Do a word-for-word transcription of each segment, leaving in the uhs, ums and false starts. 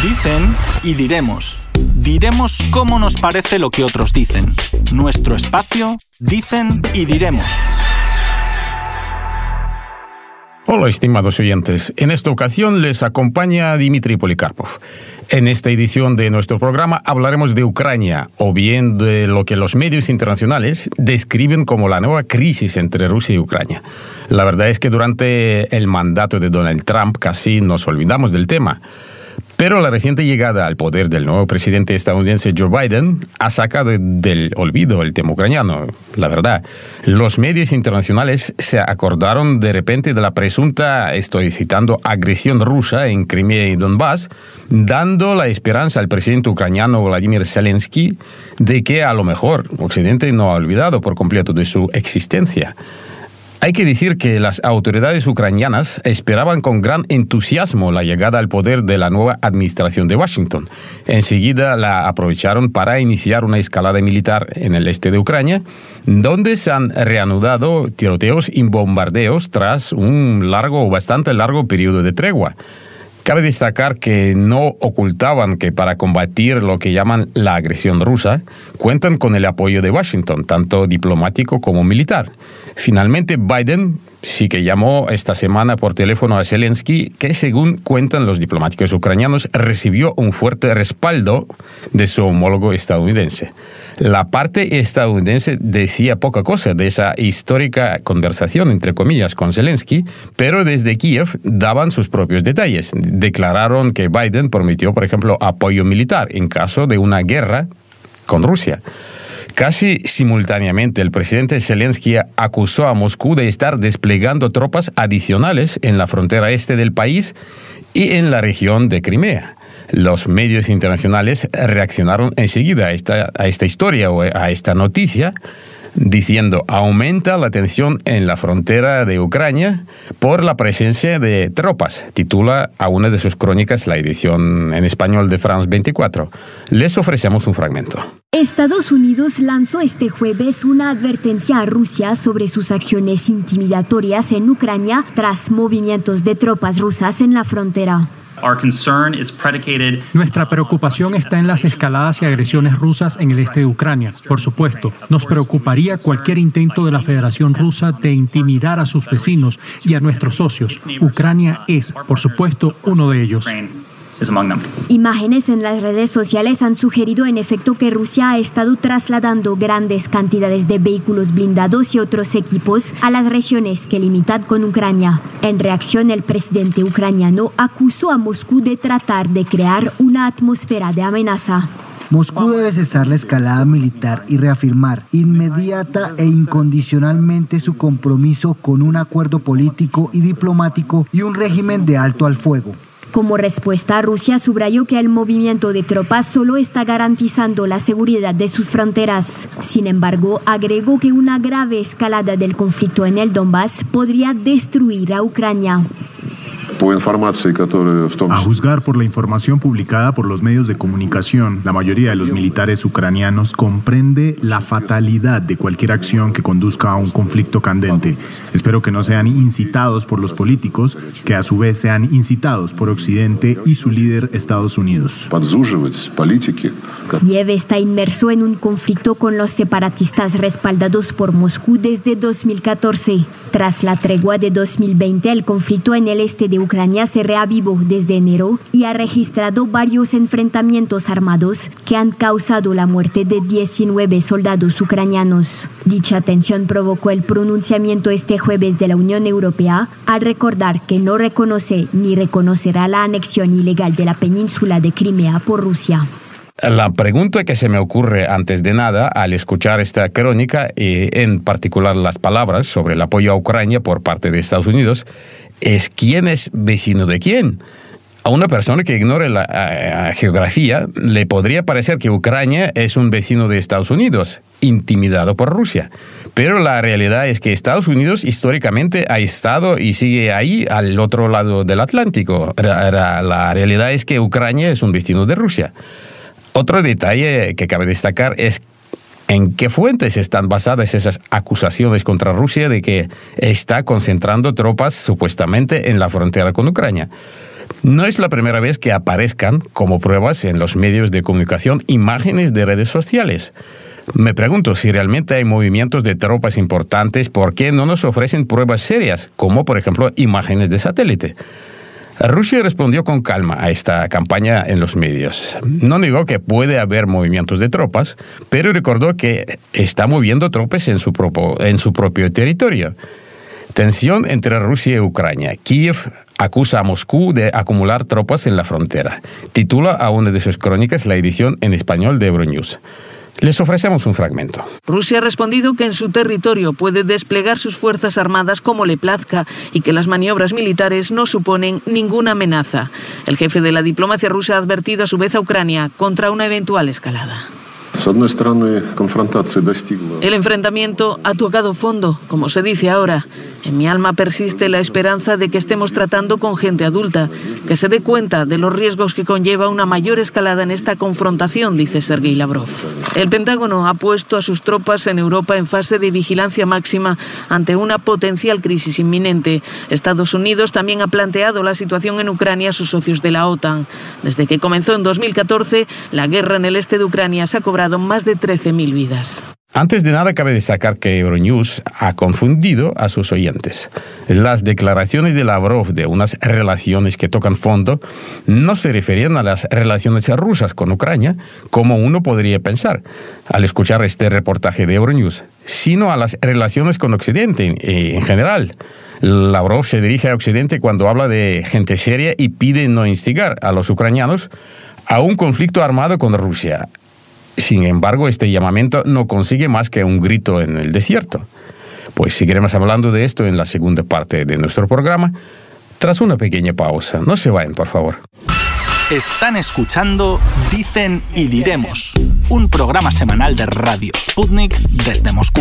Dicen y diremos. Diremos cómo nos parece lo que otros dicen. Nuestro espacio, dicen y diremos. Hola, estimados oyentes. En esta ocasión les acompaña Dmitry Polikarpov. En esta edición de nuestro programa hablaremos de Ucrania, o bien de lo que los medios internacionales describen como la nueva crisis entre Rusia y Ucrania. La verdad es que durante el mandato de Donald Trump casi nos olvidamos del tema. Pero la reciente llegada al poder del nuevo presidente estadounidense Joe Biden ha sacado del olvido el tema ucraniano. La verdad, los medios internacionales se acordaron de repente de la presunta, estoy citando, agresión rusa en Crimea y Donbass, dando la esperanza al presidente ucraniano Volodymyr Zelensky de que a lo mejor Occidente no ha olvidado por completo de su existencia. Hay que decir que las autoridades ucranianas esperaban con gran entusiasmo la llegada al poder de la nueva administración de Washington. Enseguida la aprovecharon para iniciar una escalada militar en el este de Ucrania, donde se han reanudado tiroteos y bombardeos tras un largo o bastante largo periodo de tregua. Cabe destacar que no ocultaban que para combatir lo que llaman la agresión rusa, cuentan con el apoyo de Washington, tanto diplomático como militar. Finalmente, Biden sí que llamó esta semana por teléfono a Zelensky, que según cuentan los diplomáticos ucranianos, recibió un fuerte respaldo de su homólogo estadounidense. La parte estadounidense decía poca cosa de esa histórica conversación, entre comillas, con Zelensky, pero desde Kiev daban sus propios detalles. Declararon que Biden prometió, por ejemplo, apoyo militar en caso de una guerra con Rusia. Casi simultáneamente, el presidente Zelensky acusó a Moscú de estar desplegando tropas adicionales en la frontera este del país y en la región de Crimea. Los medios internacionales reaccionaron enseguida a esta, a esta historia o a esta noticia, diciendo aumenta la tensión en la frontera de Ucrania por la presencia de tropas, titula a una de sus crónicas la edición en español de France veinticuatro. Les ofrecemos un fragmento. Estados Unidos lanzó este jueves una advertencia a Rusia sobre sus acciones intimidatorias en Ucrania tras movimientos de tropas rusas en la frontera. Nuestra preocupación está en las escaladas y agresiones rusas en el este de Ucrania. Por supuesto, nos preocuparía cualquier intento de la Federación Rusa de intimidar a sus vecinos y a nuestros socios. Ucrania es, por supuesto, uno de ellos. Imágenes en las redes sociales han sugerido en efecto que Rusia ha estado trasladando grandes cantidades de vehículos blindados y otros equipos a las regiones que limitan con Ucrania. En reacción, el presidente ucraniano acusó a Moscú de tratar de crear una atmósfera de amenaza. Moscú debe cesar la escalada militar y reafirmar inmediata e incondicionalmente su compromiso con un acuerdo político y diplomático y un régimen de alto al fuego. Como respuesta, Rusia subrayó que el movimiento de tropas solo está garantizando la seguridad de sus fronteras. Sin embargo, agregó que una grave escalada del conflicto en el Donbass podría destruir a Ucrania. A juzgar por la información publicada por los medios de comunicación, la mayoría de los militares ucranianos comprende la fatalidad de cualquier acción que conduzca a un conflicto candente. Espero que no sean incitados por los políticos, que a su vez sean incitados por Occidente y su líder Estados Unidos. Kiev está inmerso en un conflicto con los separatistas respaldados por Moscú desde dos mil catorce. Tras la tregua de dos mil veinte, el conflicto en el este de Ucrania se reavivó desde enero y ha registrado varios enfrentamientos armados que han causado la muerte de diecinueve soldados ucranianos. Dicha tensión provocó el pronunciamiento este jueves de la Unión Europea al recordar que no reconoce ni reconocerá la anexión ilegal de la península de Crimea por Rusia. La pregunta que se me ocurre antes de nada al escuchar esta crónica y en particular las palabras sobre el apoyo a Ucrania por parte de Estados Unidos es ¿quién es vecino de quién? A una persona que ignore la a, a geografía le podría parecer que Ucrania es un vecino de Estados Unidos, intimidado por Rusia. Pero la realidad es que Estados Unidos históricamente ha estado y sigue ahí al otro lado del Atlántico. La, la realidad es que Ucrania es un vecino de Rusia. Otro detalle que cabe destacar es en qué fuentes están basadas esas acusaciones contra Rusia de que está concentrando tropas supuestamente en la frontera con Ucrania. No es la primera vez que aparezcan como pruebas en los medios de comunicación imágenes de redes sociales. Me pregunto si realmente hay movimientos de tropas importantes, ¿por qué no nos ofrecen pruebas serias, como por ejemplo imágenes de satélite? Rusia respondió con calma a esta campaña en los medios. No negó que puede haber movimientos de tropas, pero recordó que está moviendo tropas en su propio, en su propio territorio. Tensión entre Rusia y Ucrania. Kiev acusa a Moscú de acumular tropas en la frontera. Titula a una de sus crónicas la edición en español de Euronews. Les ofrecemos un fragmento. Rusia ha respondido que en su territorio puede desplegar sus fuerzas armadas como le plazca y que las maniobras militares no suponen ninguna amenaza. El jefe de la diplomacia rusa ha advertido a su vez a Ucrania contra una eventual escalada. El enfrentamiento ha tocado fondo, como se dice ahora. En mi alma persiste la esperanza de que estemos tratando con gente adulta, que se dé cuenta de los riesgos que conlleva una mayor escalada en esta confrontación, dice Sergei Lavrov. El Pentágono ha puesto a sus tropas en Europa en fase de vigilancia máxima ante una potencial crisis inminente. Estados Unidos también ha planteado la situación en Ucrania a sus socios de la OTAN. Desde que comenzó en dos mil catorce, la guerra en el este de Ucrania se ha cobrado más de trece mil vidas. Antes de nada, cabe destacar que Euronews ha confundido a sus oyentes. Las declaraciones de Lavrov de unas relaciones que tocan fondo no se referían a las relaciones rusas con Ucrania, como uno podría pensar al escuchar este reportaje de Euronews, sino a las relaciones con Occidente en, en general. Lavrov se dirige a Occidente cuando habla de gente seria y pide no instigar a los ucranianos a un conflicto armado con Rusia. Sin embargo, este llamamiento no consigue más que un grito en el desierto. Pues seguiremos hablando de esto en la segunda parte de nuestro programa, tras una pequeña pausa. No se vayan, por favor. Están escuchando Dicen y Diremos, un programa semanal de Radio Sputnik desde Moscú.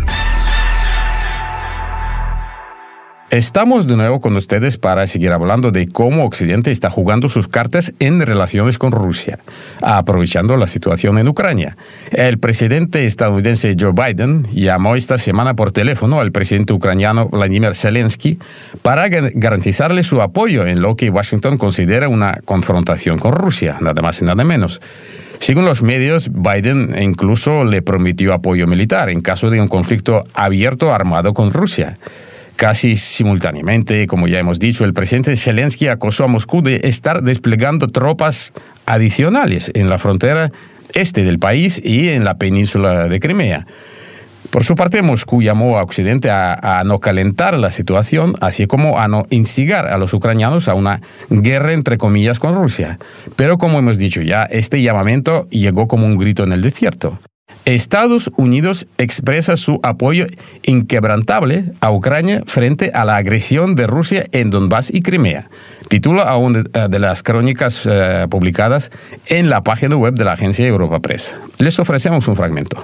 Estamos de nuevo con ustedes para seguir hablando de cómo Occidente está jugando sus cartas en relaciones con Rusia, aprovechando la situación en Ucrania. El presidente estadounidense Joe Biden llamó esta semana por teléfono al presidente ucraniano Vladimir Zelensky para garantizarle su apoyo en lo que Washington considera una confrontación con Rusia, nada más y nada menos. Según los medios, Biden incluso le prometió apoyo militar en caso de un conflicto abierto armado con Rusia. Casi simultáneamente, como ya hemos dicho, el presidente Zelensky acusó a Moscú de estar desplegando tropas adicionales en la frontera este del país y en la península de Crimea. Por su parte, Moscú llamó a Occidente a, a no calentar la situación, así como a no instigar a los ucranianos a una guerra, entre comillas, con Rusia. Pero como hemos dicho ya, este llamamiento llegó como un grito en el desierto. Estados Unidos expresa su apoyo inquebrantable a Ucrania frente a la agresión de Rusia en Donbass y Crimea. Titula a una de las crónicas uh, publicadas en la página web de la agencia Europa Press. Les ofrecemos un fragmento.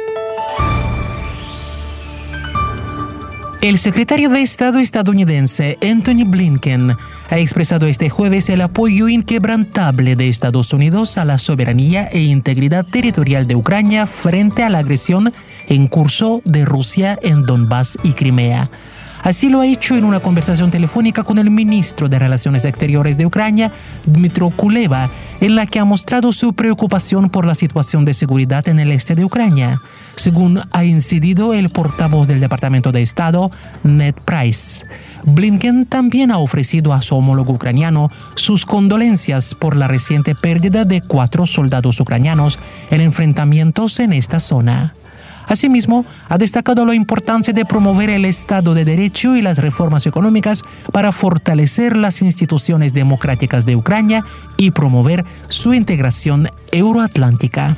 El secretario de Estado estadounidense Antony Blinken ha expresado este jueves el apoyo inquebrantable de Estados Unidos a la soberanía e integridad territorial de Ucrania frente a la agresión en curso de Rusia en Donbass y Crimea. Así lo ha hecho en una conversación telefónica con el ministro de Relaciones Exteriores de Ucrania, Dmytro Kuleba, en la que ha mostrado su preocupación por la situación de seguridad en el este de Ucrania, según ha incidido el portavoz del Departamento de Estado, Ned Price. Blinken también ha ofrecido a su homólogo ucraniano sus condolencias por la reciente pérdida de cuatro soldados ucranianos en enfrentamientos en esta zona. Asimismo, ha destacado la importancia de promover el Estado de Derecho y las reformas económicas para fortalecer las instituciones democráticas de Ucrania y promover su integración euroatlántica.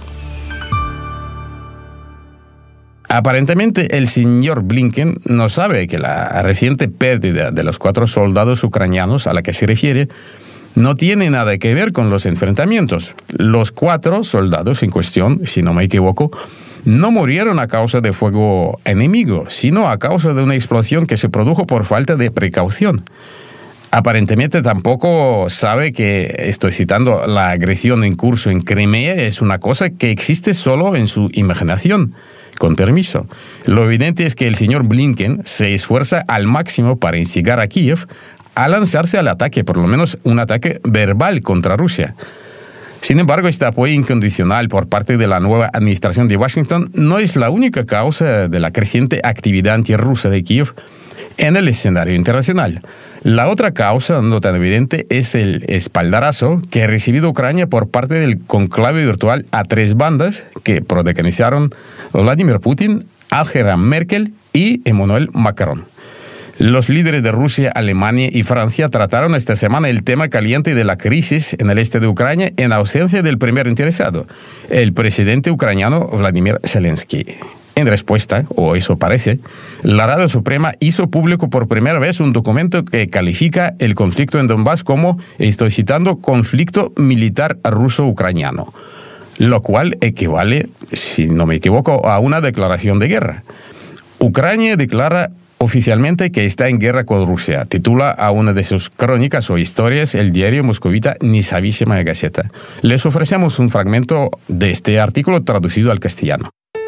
Aparentemente, el señor Blinken no sabe que la reciente pérdida de los cuatro soldados ucranianos a la que se refiere no tiene nada que ver con los enfrentamientos. Los cuatro soldados en cuestión, si no me equivoco, no murieron a causa de fuego enemigo, sino a causa de una explosión que se produjo por falta de precaución. Aparentemente tampoco sabe que, estoy citando, la agresión en curso en Crimea es una cosa que existe solo en su imaginación. Con permiso. Lo evidente es que el señor Blinken se esfuerza al máximo para instigar a Kiev a lanzarse al ataque, por lo menos un ataque verbal contra Rusia. Sin embargo, este apoyo incondicional por parte de la nueva administración de Washington no es la única causa de la creciente actividad antirrusa de Kiev en el escenario internacional. La otra causa no tan evidente es el espaldarazo que ha recibido Ucrania por parte del conclave virtual a tres bandas que protagonizaron Vladimir Putin, Angela Merkel y Emmanuel Macron. Los líderes de Rusia, Alemania y Francia trataron esta semana el tema caliente de la crisis en el este de Ucrania en ausencia del primer interesado, el presidente ucraniano Vladimir Zelensky. En respuesta, o eso parece, la Rada Suprema hizo público por primera vez un documento que califica el conflicto en Donbass como, estoy citando, conflicto militar ruso-ucraniano, lo cual equivale, si no me equivoco, a una declaración de guerra. Ucrania declara oficialmente que está en guerra con Rusia, titula a una de sus crónicas o historias el diario moscovita Nezavisimaya Gazeta. Les ofrecemos un fragmento de este artículo traducido al castellano.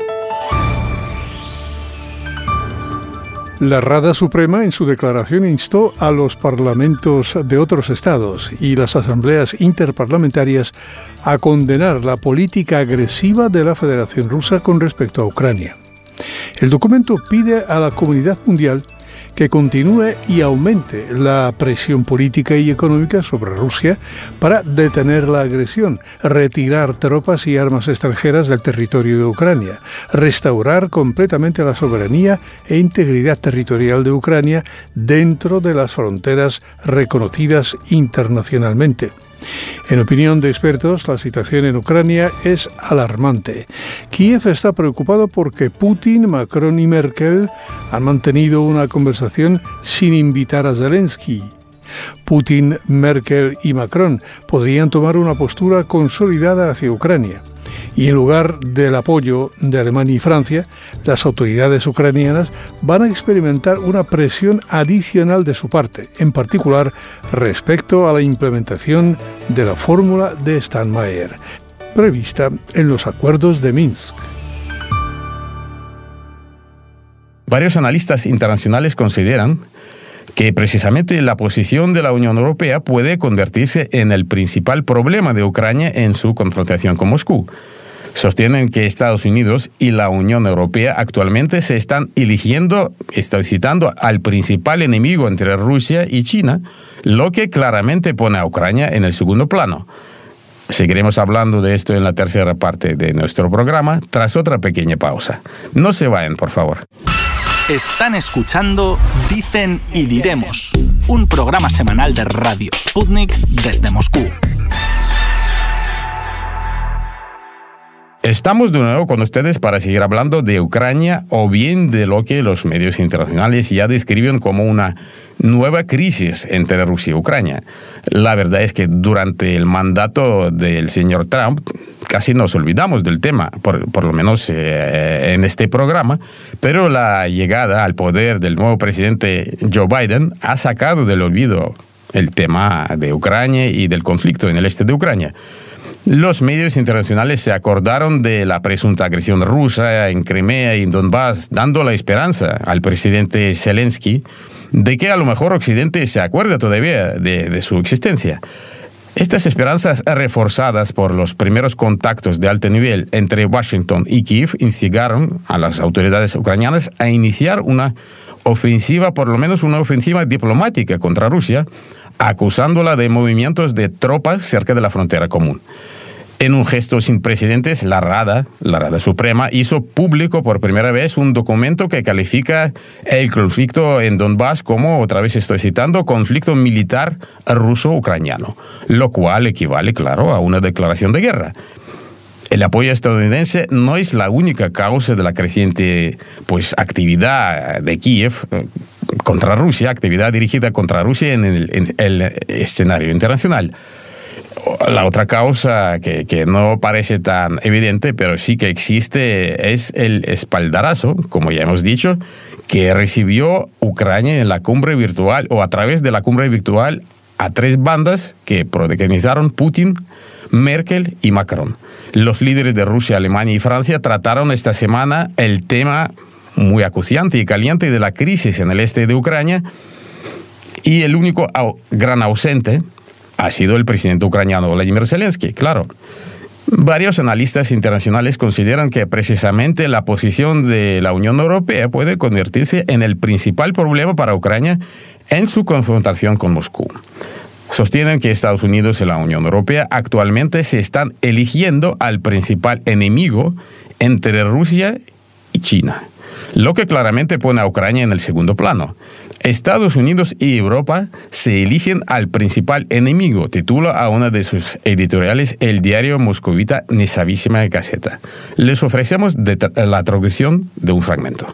La Rada Suprema en su declaración instó a los parlamentos de otros estados y las asambleas interparlamentarias a condenar la política agresiva de la Federación Rusa con respecto a Ucrania. El documento pide a la comunidad mundial que continúe y aumente la presión política y económica sobre Rusia para detener la agresión, retirar tropas y armas extranjeras del territorio de Ucrania, restaurar completamente la soberanía e integridad territorial de Ucrania dentro de las fronteras reconocidas internacionalmente. En opinión de expertos, la situación en Ucrania es alarmante. Kiev está preocupado porque Putin, Macron y Merkel han mantenido una conversación sin invitar a Zelensky. Putin, Merkel y Macron podrían tomar una postura consolidada hacia Ucrania. Y en lugar del apoyo de Alemania y Francia, las autoridades ucranianas van a experimentar una presión adicional de su parte, en particular respecto a la implementación de la fórmula de Steinmeier, prevista en los acuerdos de Minsk. Varios analistas internacionales consideran que precisamente la posición de la Unión Europea puede convertirse en el principal problema de Ucrania en su confrontación con Moscú. Sostienen que Estados Unidos y la Unión Europea actualmente se están eligiendo, estoy citando, al principal enemigo entre Rusia y China, lo que claramente pone a Ucrania en el segundo plano. Seguiremos hablando de esto en la tercera parte de nuestro programa, tras otra pequeña pausa. No se vayan, por favor. Están escuchando Dicen y Diremos, un programa semanal de Radio Sputnik desde Moscú. Estamos de nuevo con ustedes para seguir hablando de Ucrania o bien de lo que los medios internacionales ya describen como una nueva crisis entre Rusia y Ucrania. La verdad es que durante el mandato del señor Trump casi nos olvidamos del tema, por, por lo menos eh, en este programa, pero la llegada al poder del nuevo presidente Joe Biden ha sacado del olvido el tema de Ucrania y del conflicto en el este de Ucrania. Los medios internacionales se acordaron de la presunta agresión rusa en Crimea y en Donbass, dando la esperanza al presidente Zelensky de que a lo mejor Occidente se acuerda todavía de, de su existencia. Estas esperanzas, reforzadas por los primeros contactos de alto nivel entre Washington y Kiev, instigaron a las autoridades ucranianas a iniciar una ofensiva, por lo menos una ofensiva diplomática contra Rusia, acusándola de movimientos de tropas cerca de la frontera común. En un gesto sin precedentes, la Rada, la Rada Suprema, hizo público por primera vez un documento que califica el conflicto en Donbass como, otra vez estoy citando, conflicto militar ruso-ucraniano, lo cual equivale, claro, a una declaración de guerra. El apoyo estadounidense no es la única causa de la creciente pues, actividad de Kiev contra Rusia, actividad dirigida contra Rusia en el, en el escenario internacional. La otra causa que, que no parece tan evidente, pero sí que existe, es el espaldarazo, como ya hemos dicho, que recibió Ucrania en la cumbre virtual o a través de la cumbre virtual a tres bandas que protagonizaron Putin, Merkel y Macron. Los líderes de Rusia, Alemania y Francia trataron esta semana el tema muy acuciante y caliente de la crisis en el este de Ucrania Y el único au- gran ausente ha sido el presidente ucraniano Vladimir Zelensky, claro. Varios analistas internacionales consideran que precisamente la posición de la Unión Europea puede convertirse en el principal problema para Ucrania en su confrontación con Moscú. Sostienen que Estados Unidos y la Unión Europea actualmente se están eligiendo al principal enemigo entre Rusia y China, lo que claramente pone a Ucrania en el segundo plano. Estados Unidos y Europa se eligen al principal enemigo, titula a una de sus editoriales el diario moscovita Nezavisima Gazeta. Les ofrecemos de tra- la traducción de un fragmento.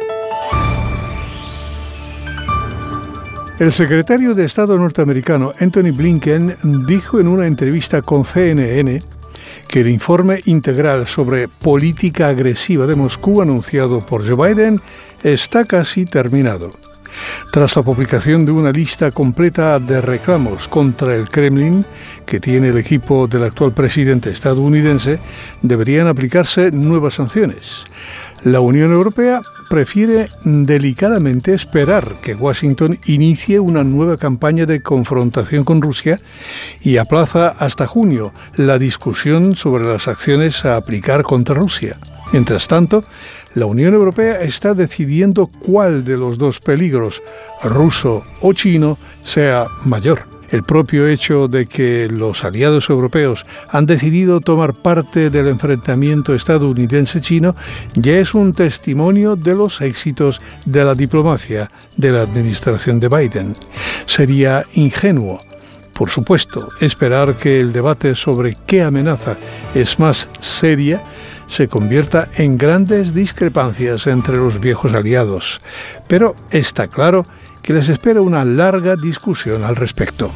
El secretario de Estado norteamericano Antony Blinken dijo en una entrevista con C N N que el informe integral sobre política agresiva de Moscú anunciado por Joe Biden está casi terminado. Tras la publicación de una lista completa de reclamos contra el Kremlin que tiene el equipo del actual presidente estadounidense, deberían aplicarse nuevas sanciones. La Unión Europea prefiere delicadamente esperar que Washington inicie una nueva campaña de confrontación con Rusia y aplaza hasta junio la discusión sobre las acciones a aplicar contra Rusia. Mientras tanto, la Unión Europea está decidiendo cuál de los dos peligros, ruso o chino, sea mayor. El propio hecho de que los aliados europeos han decidido tomar parte del enfrentamiento estadounidense-chino ya es un testimonio de los éxitos de la diplomacia de la administración de Biden. Sería ingenuo, por supuesto, esperar que el debate sobre qué amenaza es más seria se convierta en grandes discrepancias entre los viejos aliados. Pero está claro que les espera una larga discusión al respecto.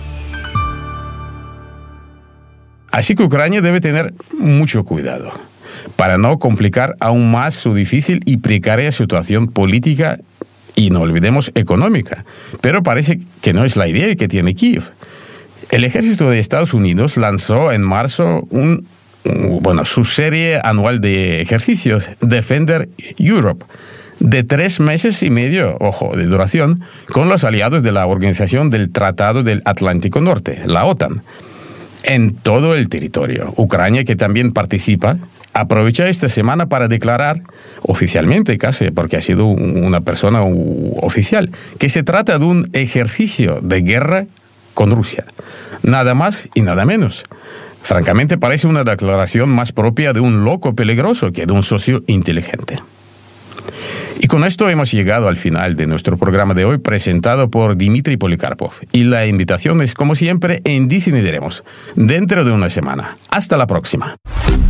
Así que Ucrania debe tener mucho cuidado para no complicar aún más su difícil y precaria situación política y, no olvidemos, económica. Pero parece que no es la idea que tiene Kiev. El ejército de Estados Unidos lanzó en marzo un, bueno, su serie anual de ejercicios, Defender Europe, de tres meses y medio, ojo, de duración, con los aliados de la Organización del Tratado del Atlántico Norte, la OTAN, en todo el territorio. Ucrania, que también participa, aprovecha esta semana para declarar oficialmente, casi, porque ha sido una persona oficial, que se trata de un ejercicio de guerra con Rusia. Nada más y nada menos. Francamente, parece una declaración más propia de un loco peligroso que de un socio inteligente. Y con esto hemos llegado al final de nuestro programa de hoy, presentado por Dmitry Polikarpov. Y la invitación es, como siempre, en Dicen y Diremos, dentro de una semana. Hasta la próxima.